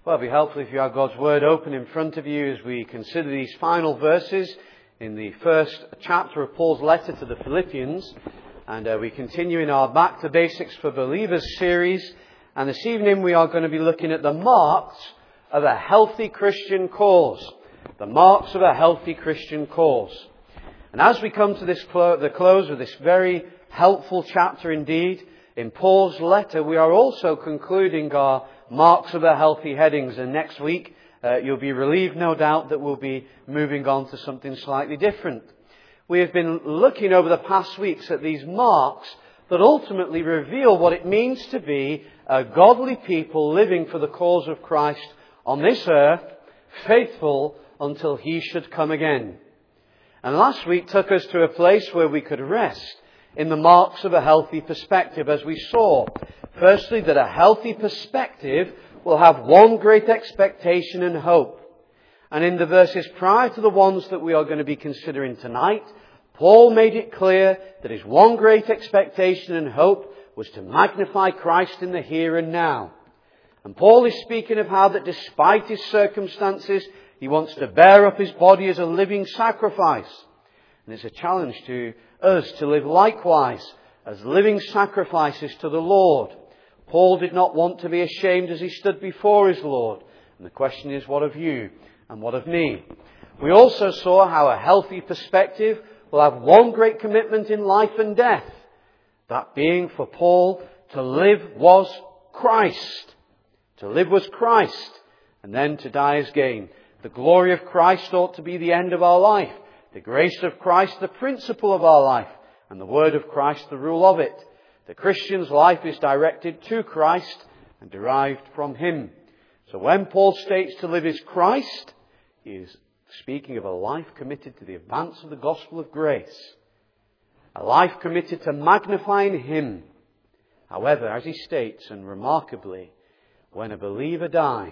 Well, it'd be helpful if you have God's Word open in front of you as we consider these final verses in the first chapter of Paul's letter to the Philippians. And we continue in our Back to Basics for Believers series. And this evening we are going to be looking at the marks of a healthy Christian cause. The marks of a healthy Christian cause. And as we come to the close of this very helpful chapter indeed, in Paul's letter, we are also concluding our marks of a healthy headings. And next week, you'll be relieved, no doubt, that we'll be moving on to something slightly different. We have been looking over the past weeks at these marks that ultimately reveal what it means to be a godly people living for the cause of Christ on this earth, faithful until He should come again. And last week took us to a place where we could rest in the marks of a healthy perspective, as we saw, firstly, that a healthy perspective will have one great expectation and hope. And in the verses prior to the ones that we are going to be considering tonight, Paul made it clear that his one great expectation and hope was to magnify Christ in the here and now. And Paul is speaking of how that despite his circumstances, he wants to bear up his body as a living sacrifice. And it's a challenge to us to live likewise as living sacrifices to the Lord. Paul did not want to be ashamed as he stood before his Lord. And the question is, what of you and what of me? We also saw how a healthy perspective will have one great commitment in life and death. That being, for Paul, to live was Christ. To live was Christ. And then to die is gain. The glory of Christ ought to be the end of our life. The grace of Christ, the principle of our life, and the word of Christ, the rule of it. The Christian's life is directed to Christ and derived from Him. So when Paul states to live is Christ, he is speaking of a life committed to the advance of the gospel of grace. A life committed to magnifying Him. However, as he states, and remarkably, when a believer dies,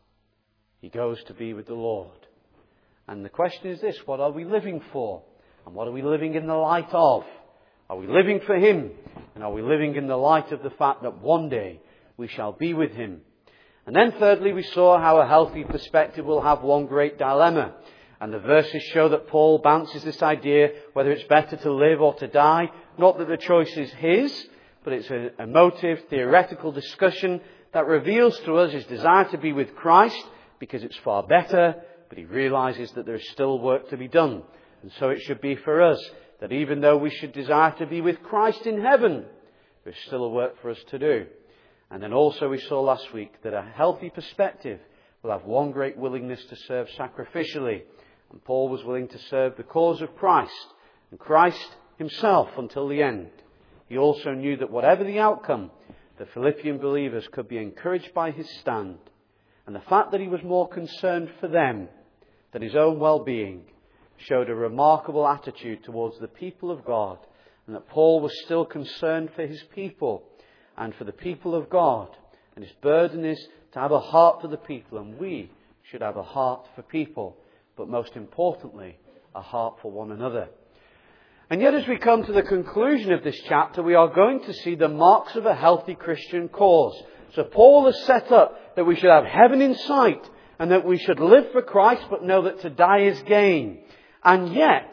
he goes to be with the Lord. And the question is this: what are we living for? And what are we living in the light of? Are we living for Him? And are we living in the light of the fact that one day we shall be with Him? And then thirdly, we saw how a healthy perspective will have one great dilemma. And the verses show that Paul bounces this idea whether it's better to live or to die. Not that the choice is his, but it's an emotive, theoretical discussion that reveals to us his desire to be with Christ because it's far better. But he realizes that there's still work to be done. And so it should be for us that even though we should desire to be with Christ in heaven, there's still a work for us to do. And then also we saw last week that a healthy perspective will have one great willingness to serve sacrificially. And Paul was willing to serve the cause of Christ and Christ Himself until the end. He also knew that whatever the outcome, the Philippian believers could be encouraged by his stand. And the fact that he was more concerned for them than his own well-being showed a remarkable attitude towards the people of God, and that Paul was still concerned for his people and for the people of God. And his burden is to have a heart for the people, and we should have a heart for people, but most importantly, a heart for one another. And yet as we come to the conclusion of this chapter, we are going to see the marks of a healthy Christian cause. So Paul has set up that we should have heaven in sight, and that we should live for Christ, but know that to die is gain. And yet,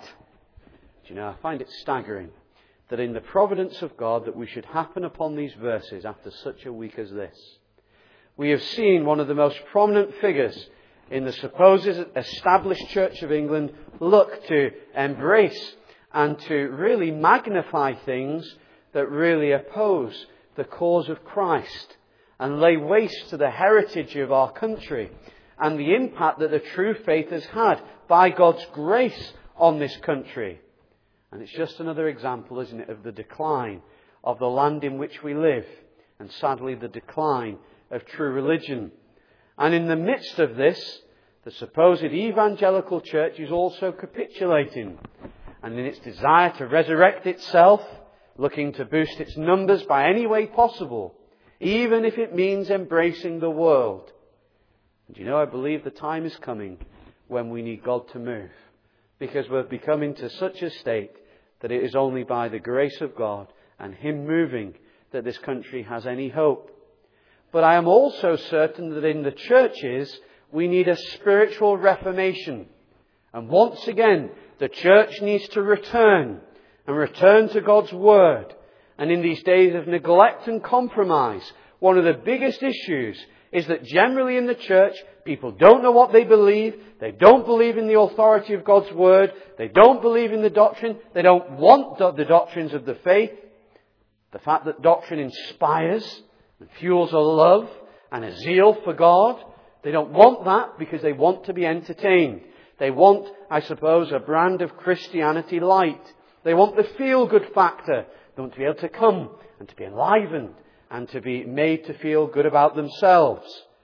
I find it staggering that in the providence of God that we should happen upon these verses after such a week as this. We have seen one of the most prominent figures in the supposed established Church of England look to embrace and to really magnify things that really oppose the cause of Christ and lay waste to the heritage of our country and the impact that the true faith has had by God's grace on this country. And it's just another example, isn't it, of the decline of the land in which we live, and sadly the decline of true religion. And in the midst of this, the supposed evangelical church is also capitulating, and in its desire to resurrect itself, looking to boost its numbers by any way possible, even if it means embracing the world. And I believe the time is coming when we need God to move, because we're becoming to such a state that it is only by the grace of God and Him moving that this country has any hope. But I am also certain that in the churches we need a spiritual reformation. And once again, the church needs to return to God's Word. And in these days of neglect and compromise, one of the biggest issues is that generally in the church, people don't know what they believe. They don't believe in the authority of God's Word. They don't believe in the doctrine. They don't want the doctrines of the faith. The fact that doctrine inspires and fuels a love and a zeal for God. They don't want that because they want to be entertained. They want, I suppose, a brand of Christianity light. They want the feel-good factor. They want to be able to come and to be enlivened and to be made to feel good about themselves.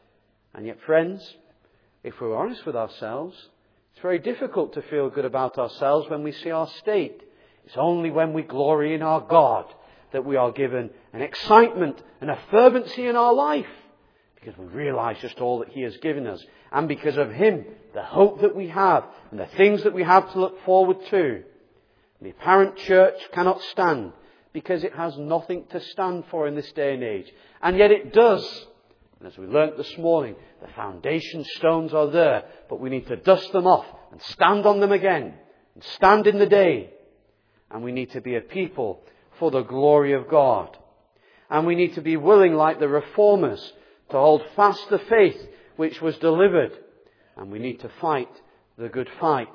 And yet, friends, if we're honest with ourselves, it's very difficult to feel good about ourselves when we see our state. It's only when we glory in our God that we are given an excitement and a fervency in our life, because we realize just all that He has given us. And because of Him, the hope that we have and the things that we have to look forward to. The apparent church cannot stand because it has nothing to stand for in this day and age. And yet it does. And as we learnt this morning, the foundation stones are there, but we need to dust them off and stand on them again and stand in the day. And we need to be a people for the glory of God. And we need to be willing, like the reformers, to hold fast the faith which was delivered. And we need to fight the good fight.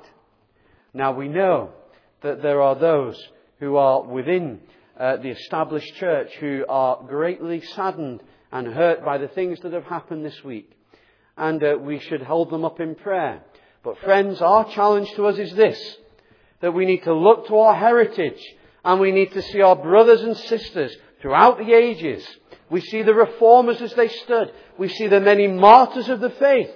Now we know that there are those who are within the established church who are greatly saddened and hurt by the things that have happened this week. And we should hold them up in prayer. But friends, our challenge to us is this, that we need to look to our heritage and we need to see our brothers and sisters throughout the ages. We see the reformers as they stood. We see the many martyrs of the faith.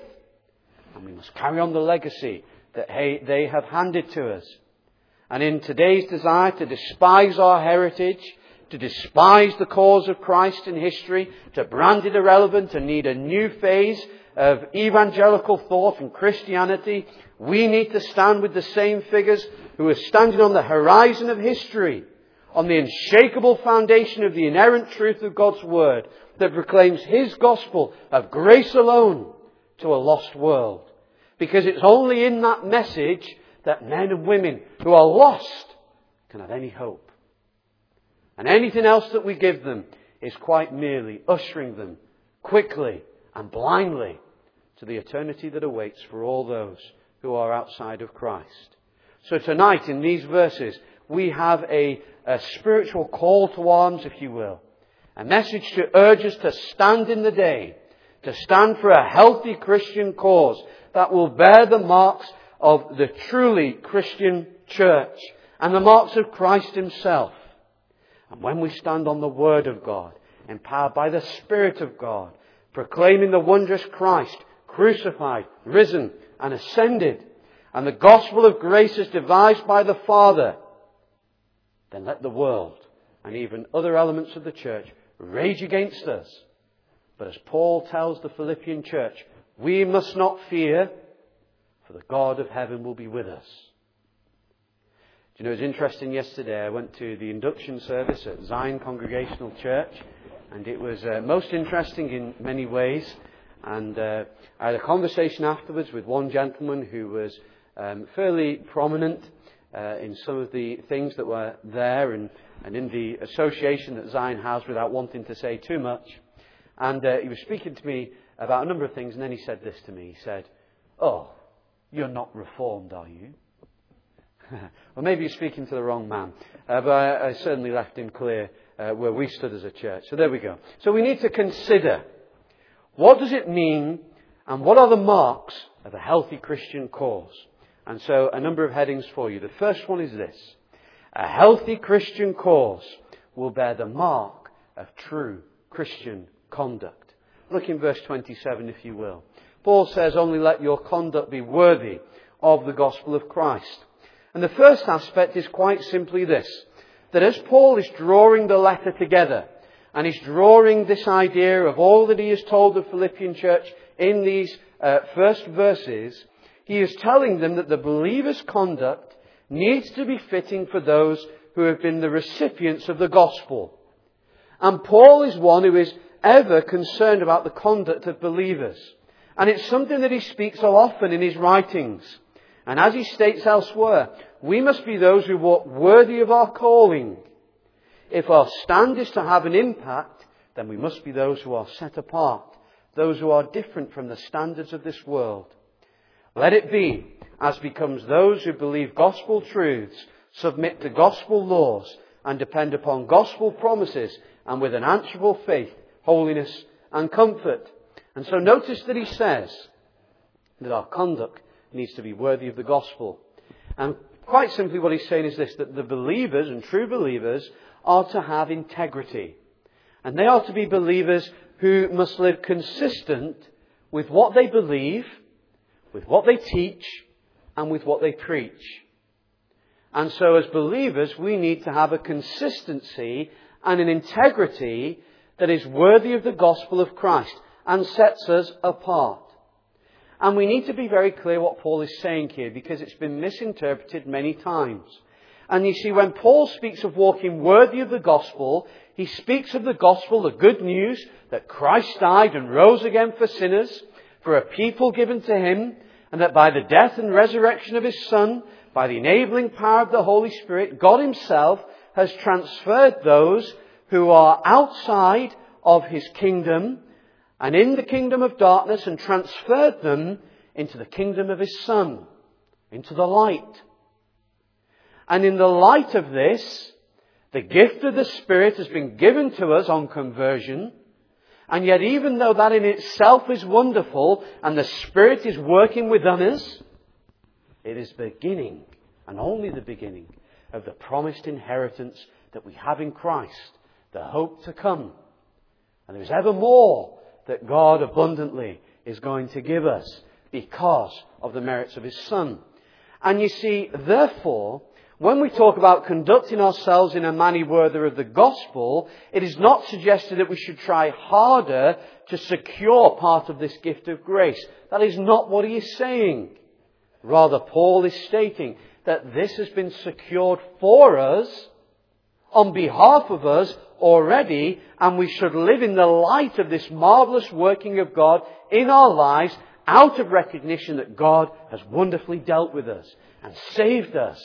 And we must carry on the legacy that they have handed to us. And in today's desire to despise our heritage, to despise the cause of Christ in history, to brand it irrelevant and need a new phase of evangelical thought and Christianity, we need to stand with the same figures who are standing on the horizon of history, on the unshakable foundation of the inerrant truth of God's Word that proclaims His gospel of grace alone to a lost world. Because it's only in that message that men and women who are lost can have any hope. And anything else that we give them is quite merely ushering them quickly and blindly to the eternity that awaits for all those who are outside of Christ. So tonight in these verses we have a spiritual call to arms, if you will. A message to urge us to stand in the day, to stand for a healthy Christian cause that will bear the marks of the truly Christian church and the marks of Christ Himself. And when we stand on the Word of God, empowered by the Spirit of God, proclaiming the wondrous Christ, crucified, risen and ascended, and the gospel of grace is devised by the Father, then let the world and even other elements of the church rage against us. But as Paul tells the Philippian church, we must not fear, for the God of heaven will be with us. Do you know, it was interesting yesterday, I went to the induction service at Zion Congregational Church, and it was most interesting in many ways. And I had a conversation afterwards with one gentleman who was fairly prominent in some of the things that were there and in the association that Zion has, without wanting to say too much. And he was speaking to me about a number of things, and then he said this to me. He said, "Oh, you're not reformed, are you?" Well, maybe you're speaking to the wrong man. But I certainly left him clear where we stood as a church. So there we go. So we need to consider, what does it mean and what are the marks of a healthy Christian cause? And so a number of headings for you. The first one is this: a healthy Christian cause will bear the mark of true Christian conduct. Look in verse 27, if you will. Paul says, only let your conduct be worthy of the gospel of Christ. And the first aspect is quite simply this, that as Paul is drawing the letter together, and he's drawing this idea of all that he has told the Philippian church in these first verses, he is telling them that the believer's conduct needs to be fitting for those who have been the recipients of the gospel. And Paul is one who is ever concerned about the conduct of believers. And it's something that he speaks so often in his writings. And as he states elsewhere, we must be those who walk worthy of our calling. If our stand is to have an impact, then we must be those who are set apart, those who are different from the standards of this world. Let it be as becomes those who believe gospel truths, submit to gospel laws, and depend upon gospel promises, and with an answerable faith, holiness, and comfort. And so notice that he says that our conduct needs to be worthy of the gospel. And quite simply what he's saying is this, that the believers and true believers are to have integrity. And they are to be believers who must live consistent with what they believe, with what they teach, and with what they preach. And so as believers, we need to have a consistency and an integrity that is worthy of the gospel of Christ and sets us apart. And we need to be very clear what Paul is saying here, because it's been misinterpreted many times. And you see, when Paul speaks of walking worthy of the gospel, he speaks of the gospel, the good news that Christ died and rose again for sinners, for a people given to him, and that by the death and resurrection of his Son, by the enabling power of the Holy Spirit, God himself has transferred those who are outside of his kingdom and in the kingdom of darkness, and transferred them into the kingdom of his Son, into the light. And in the light of this, the gift of the Spirit has been given to us on conversion. And yet, even though that in itself is wonderful and the Spirit is working within us, it is the beginning, and only the beginning, of the promised inheritance that we have in Christ, the hope to come. And there is ever more that God abundantly is going to give us because of the merits of his Son. And you see, therefore, when we talk about conducting ourselves in a manner worthy of the gospel, it is not suggested that we should try harder to secure part of this gift of grace. That is not what he is saying. Rather, Paul is stating that this has been secured for us, on behalf of us already, and we should live in the light of this marvellous working of God in our lives, out of recognition that God has wonderfully dealt with us and saved us.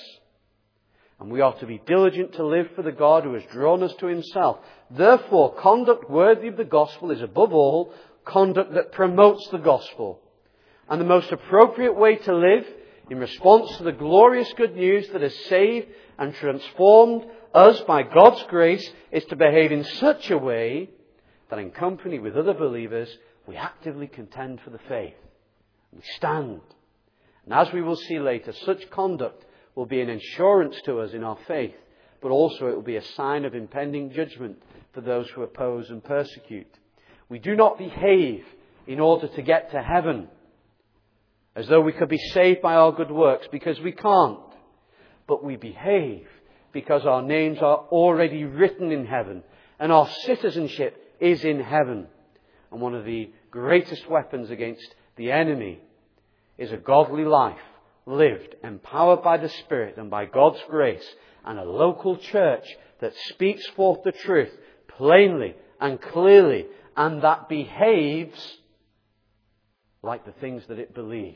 And we are to be diligent to live for the God who has drawn us to himself. Therefore, conduct worthy of the gospel is above all conduct that promotes the gospel. And the most appropriate way to live in response to the glorious good news that has saved and transformed us by God's grace is to behave in such a way that in company with other believers we actively contend for the faith. We stand. And as we will see later, such conduct will be an assurance to us in our faith, but also it will be a sign of impending judgment for those who oppose and persecute. We do not behave in order to get to heaven as though we could be saved by our good works, because we can't. But we behave because our names are already written in heaven and our citizenship is in heaven. And one of the greatest weapons against the enemy is a godly life lived, empowered by the Spirit and by God's grace, and a local church that speaks forth the truth plainly and clearly, and that behaves like the things that it believes.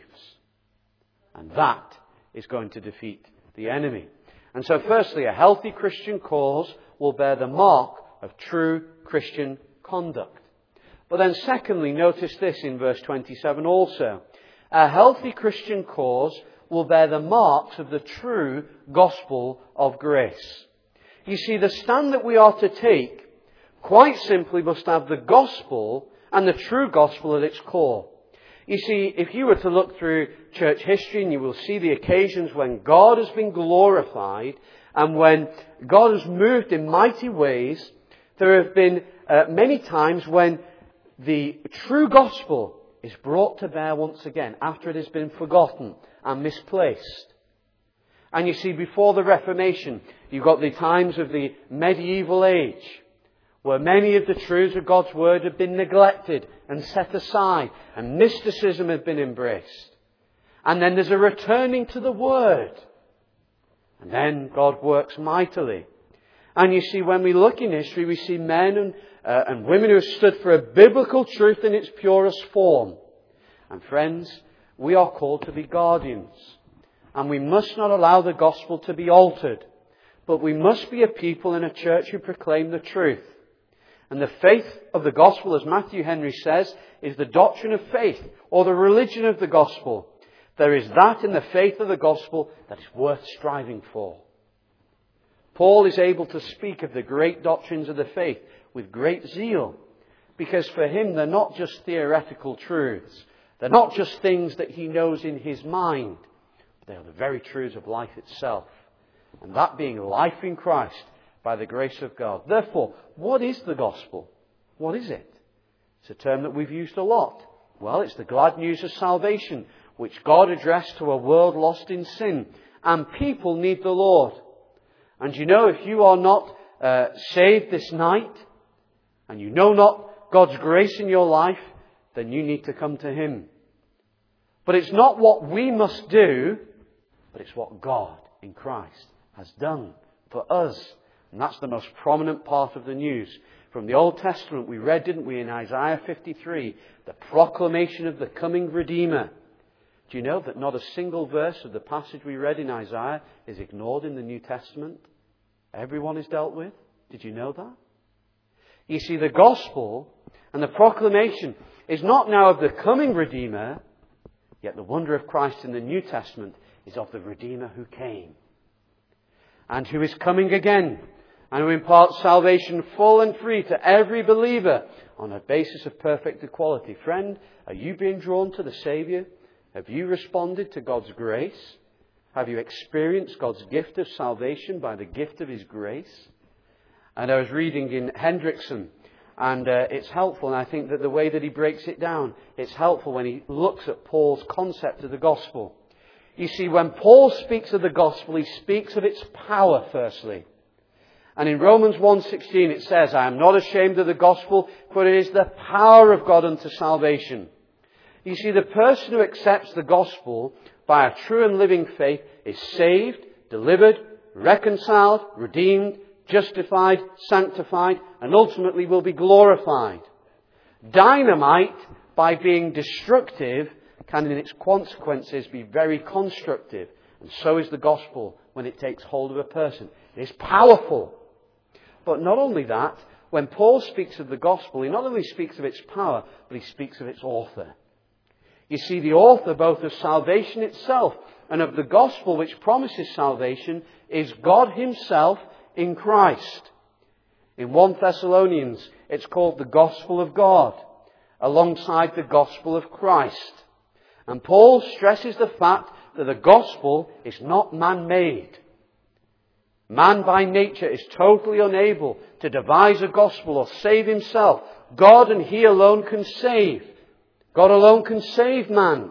And that is going to defeat the enemy. And so firstly, a healthy Christian cause will bear the mark of true Christian conduct. But then secondly, notice this in verse 27 also. A healthy Christian cause will bear the marks of the true gospel of grace. You see, the stand that we are to take quite simply must have the gospel and the true gospel at its core. You see, if you were to look through church history, and you will see the occasions when God has been glorified and when God has moved in mighty ways, there have been many times when the true gospel is brought to bear once again after it has been forgotten and misplaced. And you see, before the Reformation, you've got the times of the medieval age, where many of the truths of God's Word have been neglected and set aside, and mysticism has been embraced. And then there's a returning to the Word. And then God works mightily. And you see, when we look in history, we see men and women who have stood for a biblical truth in its purest form. And friends, we are called to be guardians. And we must not allow the gospel to be altered. But we must be a people in a church who proclaim the truth. And the faith of the gospel, as Matthew Henry says, is the doctrine of faith, or the religion of the gospel. There is that in the faith of the gospel that is worth striving for. Paul is able to speak of the great doctrines of the faith with great zeal, because for him they're not just theoretical truths. They're not just things that he knows in his mind. They are the very truths of life itself. And that being life in Christ by the grace of God. Therefore, what is the gospel? What is it? It's a term that we've used a lot. Well, it's the glad news of salvation, which God addressed to a world lost in sin. And people need the Lord. And you know, if you are not saved this night, and you know not God's grace in your life, then you need to come to Him. But it's not what we must do, but it's what God in Christ has done for us. And that's the most prominent part of the news. From the Old Testament we read, didn't we, in Isaiah 53, the proclamation of the coming Redeemer. Do you know that not a single verse of the passage we read in Isaiah is ignored in the New Testament? Everyone is dealt with. Did you know that? You see, the gospel and the proclamation is not now of the coming Redeemer, yet the wonder of Christ in the New Testament is of the Redeemer who came and who is coming again, and who imparts salvation full and free to every believer on a basis of perfect equality. Friend, are you being drawn to the Saviour? Have you responded to God's grace? Have you experienced God's gift of salvation by the gift of His grace? And I was reading in Hendrickson, and it's helpful, and I think that the way that he breaks it down, it's helpful when he looks at Paul's concept of the gospel. You see, when Paul speaks of the gospel, he speaks of its power, firstly. And in Romans 1:16 it says, I am not ashamed of the gospel, for it is the power of God unto salvation. You see, the person who accepts the gospel by a true and living faith is saved, delivered, reconciled, redeemed, justified, sanctified, and ultimately will be glorified. Dynamite, by being destructive, can in its consequences be very constructive. And so is the gospel when it takes hold of a person. It is powerful. But not only that, when Paul speaks of the gospel, he not only speaks of its power, but he speaks of its author. You see, the author both of salvation itself and of the gospel which promises salvation is God Himself in Christ. In 1 Thessalonians, it's called the gospel of God, alongside the gospel of Christ. And Paul stresses the fact that the gospel is not man-made. Man by nature is totally unable to devise a gospel or save himself. God and He alone can save. God alone can save man.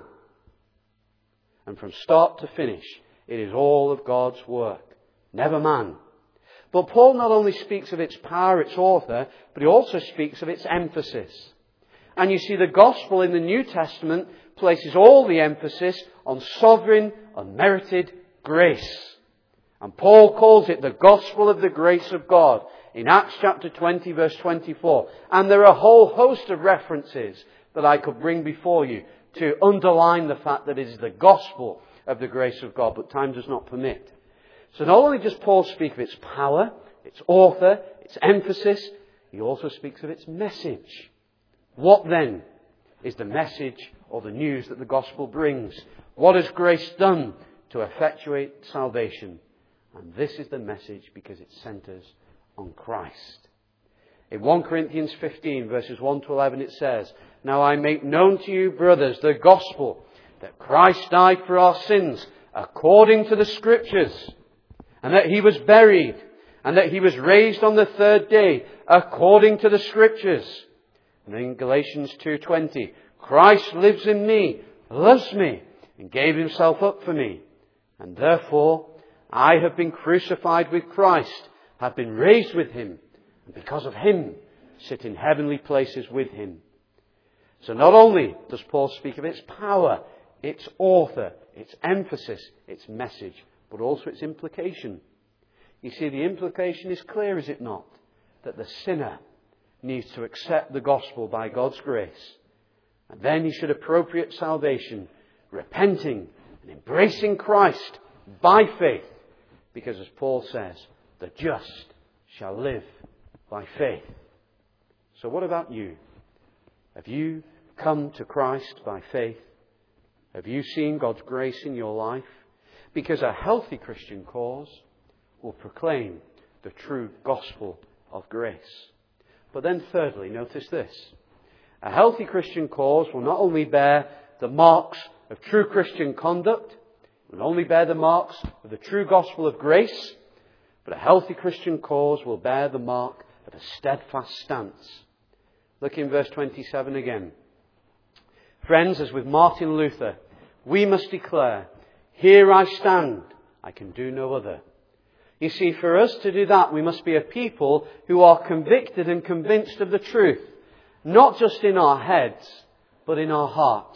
And from start to finish, it is all of God's work, never man. But Paul not only speaks of its power, its author, but he also speaks of its emphasis. And you see, the gospel in the New Testament places all the emphasis on sovereign, unmerited grace. And Paul calls it the gospel of the grace of God in Acts chapter 20, verse 24. And there are a whole host of references that I could bring before you to underline the fact that it is the gospel of the grace of God, but time does not permit. So not only does Paul speak of its power, its author, its emphasis, he also speaks of its message. What then is the message or the news that the gospel brings? What has grace done to effectuate salvation? And this is the message because it centres on Christ. In 1 Corinthians 15, verses 1 to 11, it says, Now I make known to you, brothers, the gospel, that Christ died for our sins according to the Scriptures, and that He was buried, and that He was raised on the third day according to the Scriptures. And in Galatians 2:20, Christ lives in me, loves me, and gave Himself up for me. And therefore, I have been crucified with Christ, have been raised with Him, and because of Him, sit in heavenly places with Him. So not only does Paul speak of its power, its author, its emphasis, its message, but also its implication. You see, the implication is clear, is it not? That the sinner needs to accept the gospel by God's grace. And then he should appropriate salvation, repenting and embracing Christ by faith. Because as Paul says, the just shall live by faith. So what about you? Have you come to Christ by faith? Have you seen God's grace in your life? Because a healthy Christian cause will proclaim the true gospel of grace. But then thirdly, notice this. A healthy Christian cause will not only bear the marks of true Christian conduct, it will only bear the marks of the true gospel of grace, but a healthy Christian cause will bear the mark of a steadfast stance. Look in verse 27 again. Friends, as with Martin Luther, we must declare, here I stand, I can do no other. You see, for us to do that, we must be a people who are convicted and convinced of the truth, not just in our heads, but in our hearts.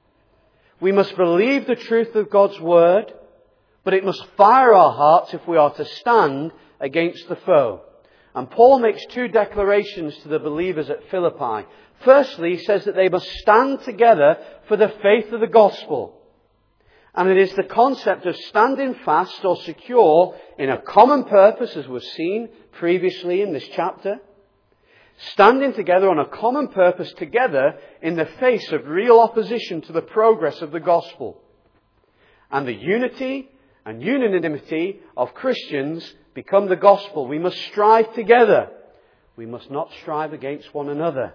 We must believe the truth of God's word, but it must fire our hearts if we are to stand against the foe. And Paul makes two declarations to the believers at Philippi. Firstly, he says that they must stand together for the faith of the gospel. And it is the concept of standing fast or secure in a common purpose, as was seen previously in this chapter. Standing together on a common purpose together in the face of real opposition to the progress of the gospel. And the unity and unanimity of Christians become the gospel. We must strive together. We must not strive against one another.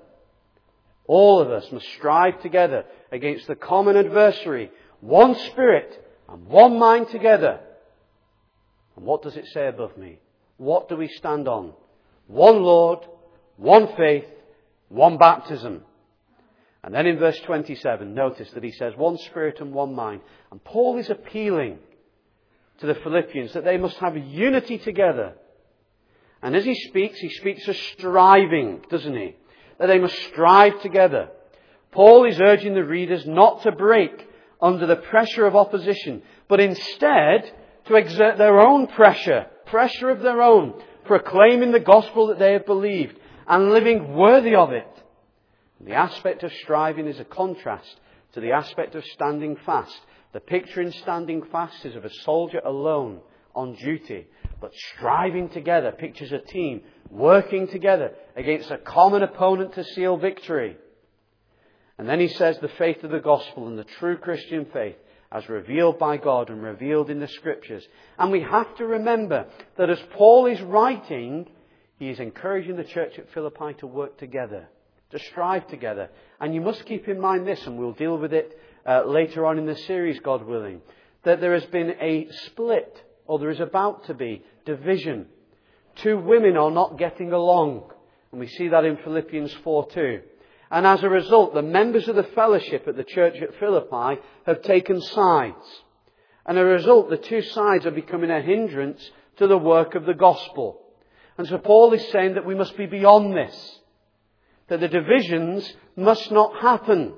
All of us must strive together against the common adversary. One spirit and one mind together. And what does it say above me? What do we stand on? One Lord, one faith, one baptism. And then in verse 27, notice that he says one spirit and one mind. And Paul is appealing to the Philippians that they must have unity together. And as he speaks of striving, doesn't he? That they must strive together. Paul is urging the readers not to break under the pressure of opposition, but instead to exert their own pressure of their own, proclaiming the gospel that they have believed and living worthy of it. The aspect of striving is a contrast to the aspect of standing fast. The picture in standing fast is of a soldier alone on duty, but striving together pictures a team working together against a common opponent to seal victory. And then he says the faith of the gospel and the true Christian faith as revealed by God and revealed in the Scriptures. And we have to remember that as Paul is writing, he is encouraging the church at Philippi to work together, to strive together. And you must keep in mind this, and we'll deal with it later on in the series, God willing, that there has been a split, or there is about to be division. Two women are not getting along. And we see that in Philippians 4:2. And as a result, the members of the fellowship at the church at Philippi have taken sides. And as a result, the two sides are becoming a hindrance to the work of the gospel. And so Paul is saying that we must be beyond this. That the divisions must not happen.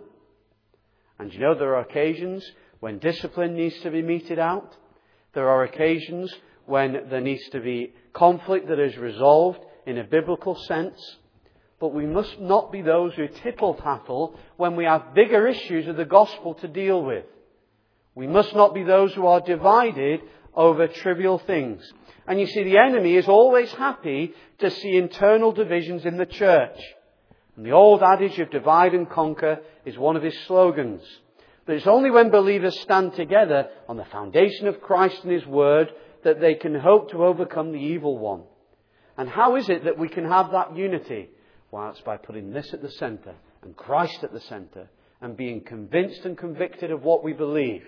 And you know, there are occasions when discipline needs to be meted out. There are occasions when there needs to be conflict that is resolved in a biblical sense. But we must not be those who tittle-tattle when we have bigger issues of the gospel to deal with. We must not be those who are divided over trivial things. And you see, the enemy is always happy to see internal divisions in the church. And the old adage of divide and conquer is one of his slogans. But it's only when believers stand together on the foundation of Christ and His Word that they can hope to overcome the evil one. And how is it that we can have that unity? Well, it's by putting this at the centre and Christ at the centre and being convinced and convicted of what we believe.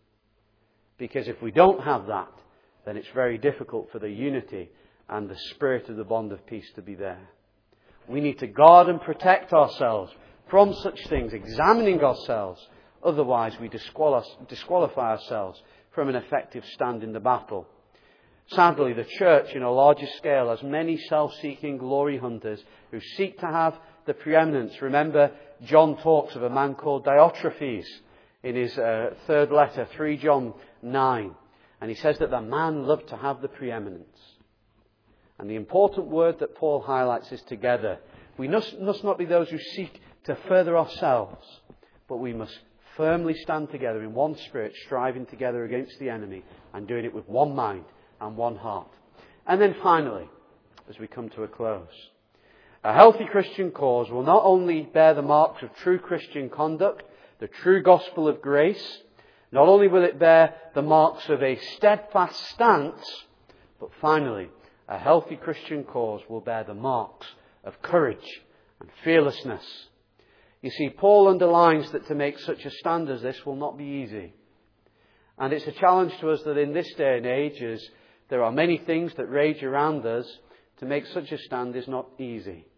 Because if we don't have that, then it's very difficult for the unity and the spirit of the bond of peace to be there. We need to guard and protect ourselves from such things, examining ourselves. Otherwise, we disqualify ourselves from an effective stand in the battle. Sadly, the church in a larger scale has many self-seeking glory hunters who seek to have the preeminence. Remember, John talks of a man called Diotrephes in his third letter, 3 John 9. And he says that the man loved to have the preeminence. And the important word that Paul highlights is together. We must not be those who seek to further ourselves, but we must firmly stand together in one spirit, striving together against the enemy and doing it with one mind and one heart. And then finally, as we come to a close, a healthy Christian cause will not only bear the marks of true Christian conduct, the true gospel of grace, not only will it bear the marks of a steadfast stance, but finally, a healthy Christian cause will bear the marks of courage and fearlessness. You see, Paul underlines that to make such a stand as this will not be easy. And it's a challenge to us that in this day and age, as there are many things that rage around us, to make such a stand is not easy.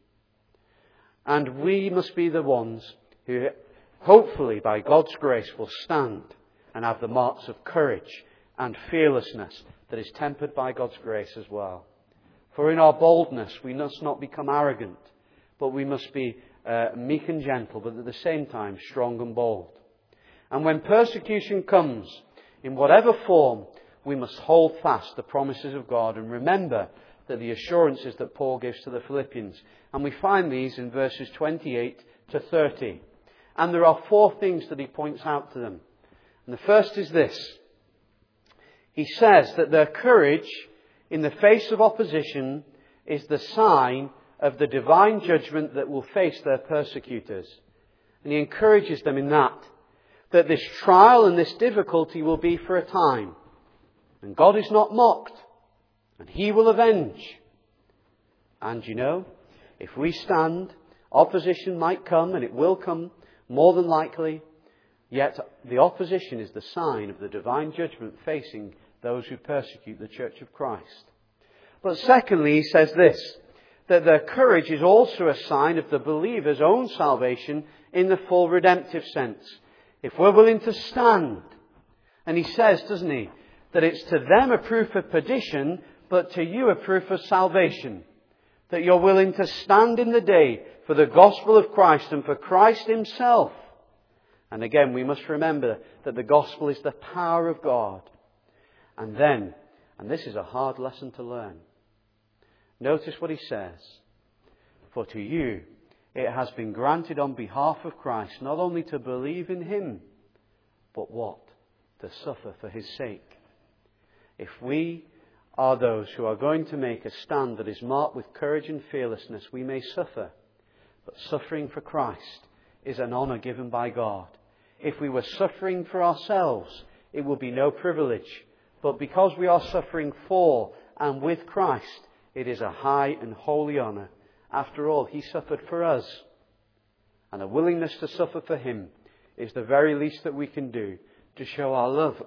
And we must be the ones who, hopefully by God's grace, will stand and have the marks of courage and fearlessness that is tempered by God's grace as well. For in our boldness, we must not become arrogant, but we must be meek and gentle, but at the same time strong and bold. And when persecution comes, in whatever form, we must hold fast the promises of God and remember that the assurances that Paul gives to the Philippians. And we find these in verses 28 to 30. And there are 4 things that he points out to them. And the first is this. He says that their courage in the face of opposition is the sign of the divine judgment that will face their persecutors. And he encourages them in that this trial and this difficulty will be for a time. And God is not mocked. And He will avenge. And you know, if we stand, opposition might come, and it will come more than likely. Yet the opposition is the sign of the divine judgment facing those who persecute the Church of Christ. But secondly, he says this, that their courage is also a sign of the believer's own salvation in the full redemptive sense. If we're willing to stand, and he says, doesn't he, that it's to them a proof of perdition, but to you a proof of salvation. That you're willing to stand in the day for the gospel of Christ and for Christ Himself. And again, we must remember that the gospel is the power of God. And then, and this is a hard lesson to learn, notice what he says. For to you it has been granted on behalf of Christ not only to believe in Him, but what? To suffer for His sake. If we are those who are going to make a stand that is marked with courage and fearlessness, we may suffer. But suffering for Christ is an honour given by God. If we were suffering for ourselves, it would be no privilege. But because we are suffering for and with Christ, it is a high and holy honour. After all, He suffered for us. And a willingness to suffer for Him is the very least that we can do to show our love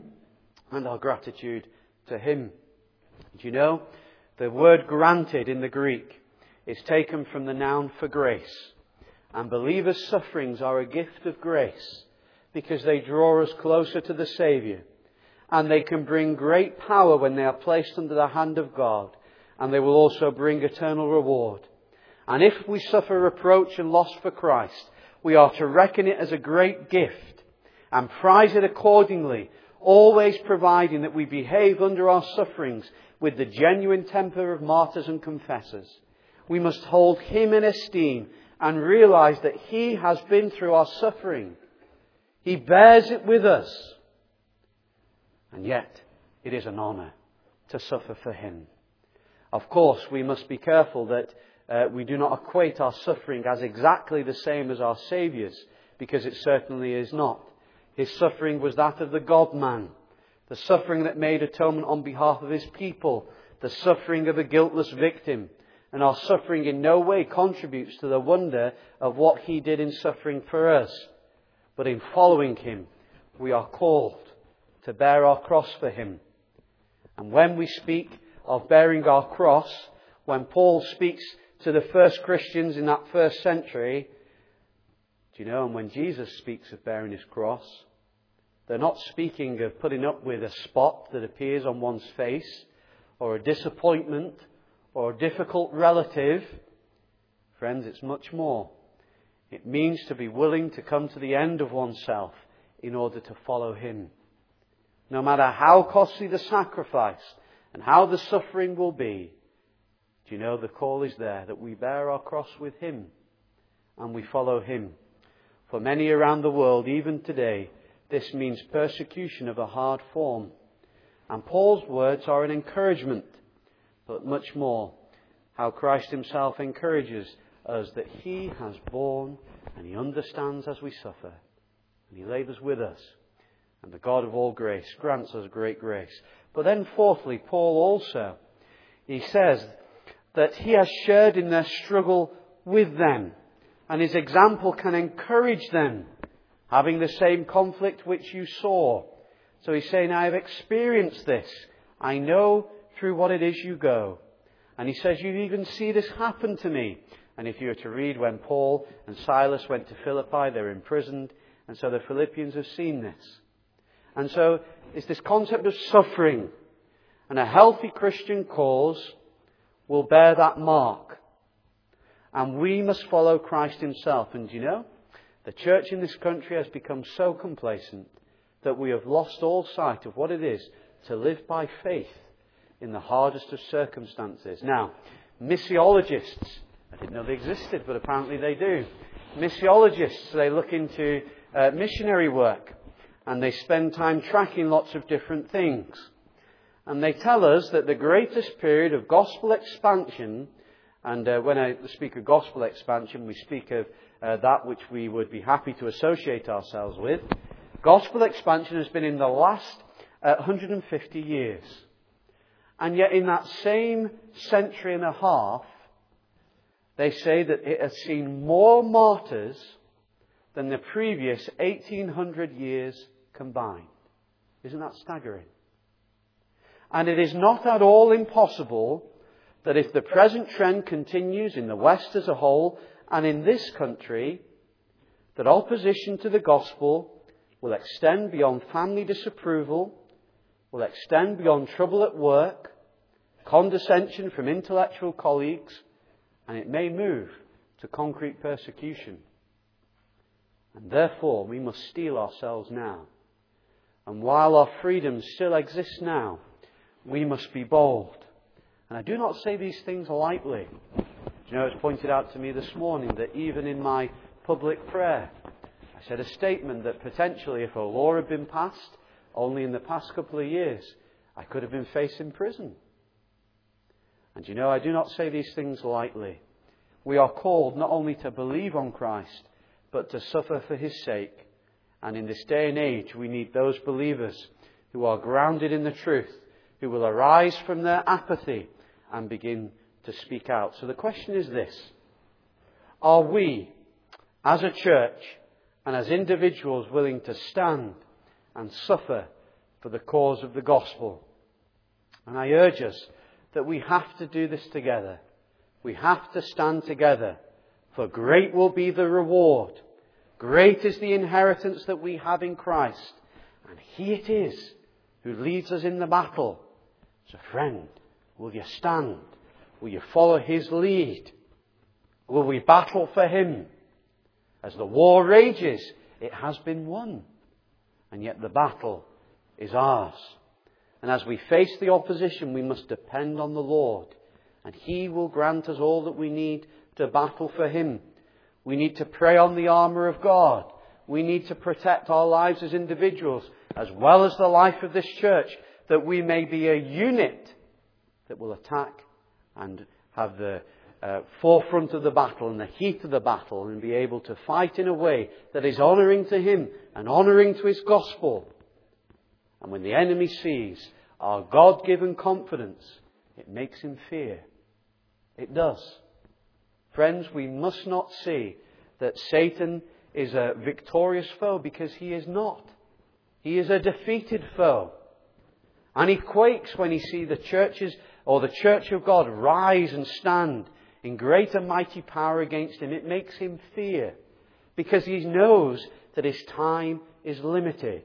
and our gratitude to Him. Do you know, the word granted in the Greek is taken from the noun for grace. And believers' sufferings are a gift of grace because they draw us closer to the Saviour. And they can bring great power when they are placed under the hand of God. And they will also bring eternal reward. And if we suffer reproach and loss for Christ, we are to reckon it as a great gift and prize it accordingly, always providing that we behave under our sufferings with the genuine temper of martyrs and confessors. We must hold Him in esteem and realize that He has been through our suffering. He bears it with us. And yet, it is an honour to suffer for Him. Of course, we must be careful that we do not equate our suffering as exactly the same as our Saviour's, because it certainly is not. His suffering was that of the God-man, the suffering that made atonement on behalf of His people, the suffering of a guiltless victim. And our suffering in no way contributes to the wonder of what He did in suffering for us. But in following Him, we are called to bear our cross for Him. And when we speak of bearing our cross, when Paul speaks to the first Christians in that first century, do you know, and when Jesus speaks of bearing His cross, they're not speaking of putting up with a spot that appears on one's face, or a disappointment, or a difficult relative. Friends, it's much more. It means to be willing to come to the end of oneself in order to follow Him. No matter how costly the sacrifice and how the suffering will be, Do you know the call is there that we bear our cross with Him and we follow Him? For many around the world, even today, this means persecution of a hard form. And Paul's words are an encouragement, but much more, how Christ Himself encourages us that He has borne and He understands as we suffer. And He labours with us. And the God of all grace grants us great grace. But then fourthly, Paul also, he says that he has shared in their struggle with them. And his example can encourage them, having the same conflict which you saw. So he's saying, I have experienced this. I know through what it is you go. And he says, you even see this happen to me. And if you were to read when Paul and Silas went to Philippi, they were imprisoned. And so the Philippians have seen this. And so it's this concept of suffering. And a healthy Christian cause will bear that mark. And we must follow Christ Himself. And you know, the church in this country has become so complacent that we have lost all sight of what it is to live by faith in the hardest of circumstances. Now, missiologists, I didn't know they existed, but apparently they do. Missiologists, they look into missionary work and they spend time tracking lots of different things. And they tell us that the greatest period of gospel expansion, and when I speak of gospel expansion, we speak of that which we would be happy to associate ourselves with. Gospel expansion has been in the last 150 years. And yet in that same century and a half, they say that it has seen more martyrs than the previous 1800 years combined. Isn't that staggering? And it is not at all impossible that if the present trend continues in the West as a whole and in this country, that opposition to the gospel will extend beyond family disapproval, will extend beyond trouble at work, condescension from intellectual colleagues, and it may move to concrete persecution. And therefore, we must steel ourselves now. And while our freedom still exists now, we must be bold. And I do not say these things lightly. You know, it's pointed out to me this morning that even in my public prayer, I said a statement that potentially if a law had been passed only in the past couple of years, I could have been facing prison. And you know, I do not say these things lightly. We are called not only to believe on Christ, but to suffer for His sake. And in this day and age, we need those believers who are grounded in the truth, who will arise from their apathy and begin to speak out. So the question is this: are we, as a church and as individuals, willing to stand and suffer for the cause of the gospel? And I urge us that we have to do this together. We have to stand together, for great will be the reward. Great is the inheritance that we have in Christ, and He it is who leads us in the battle. So friend, will you stand? Will you follow His lead? Will we battle for Him? As the war rages, it has been won, and yet the battle is ours. And as we face the opposition, we must depend on the Lord, and He will grant us all that we need to battle for Him. We need to pray on the armour of God. We need to protect our lives as individuals, as well as the life of this church, that we may be a unit that will attack and have the forefront of the battle and the heat of the battle, and be able to fight in a way that is honouring to Him and honouring to His gospel. And when the enemy sees our God-given confidence, it makes him fear. It does. Friends, we must not see that Satan is a victorious foe, because he is not. He is a defeated foe. And he quakes when he sees the churches or the church of God rise and stand in great and mighty power against him. It makes him fear, because he knows that his time is limited.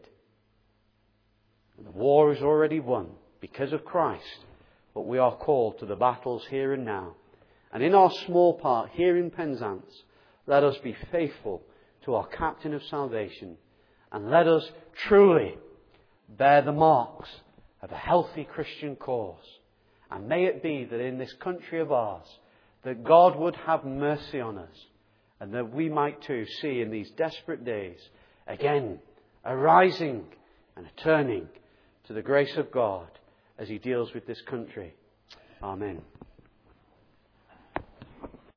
The war is already won because of Christ, but we are called to the battles here and now. And in our small part here in Penzance, let us be faithful to our captain of salvation, and let us truly bear the marks of a healthy Christian cause, And may it be that in this country of ours, that God would have mercy on us, and that we might too see in these desperate days, again, a rising and a turning to the grace of God as He deals with this country. Amen.